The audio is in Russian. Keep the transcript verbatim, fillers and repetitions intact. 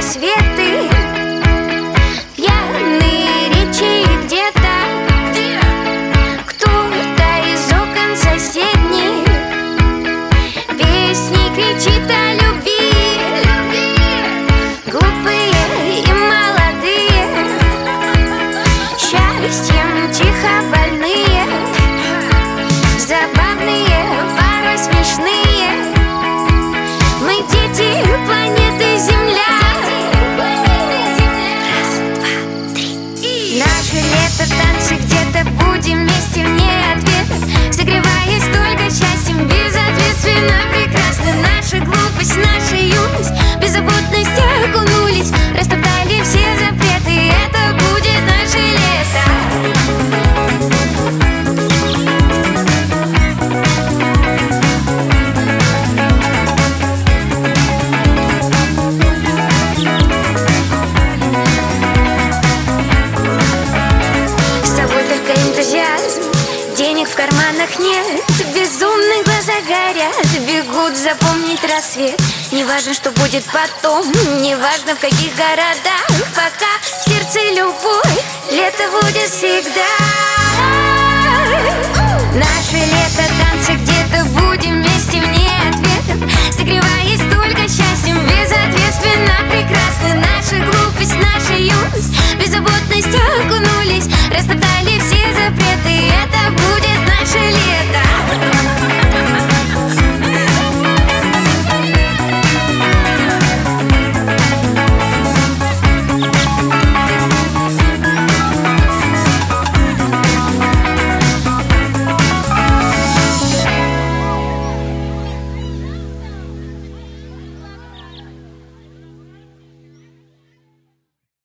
рассветы, пьяные речи где-то, где кто-то из окон соседних песни кричит о любви, глупые и молодые, счастьем тихо больные, забавные, порой смешные. Мы дети планеты Земля. Раз, два, три. Наше лето, танцы где-то, будем вместе вне ответов, согреваясь только счастьем, безответственно прекрасно. Наша глупость, наша юность, беззаботность окунулись, растоптали все запреты. Это будет наше лето. Денег в карманах нет, безумные глаза горят, бегут запомнить рассвет. Неважно, что будет потом, неважно в каких городах, пока в сердце любовь, лето будет всегда. Наше лето,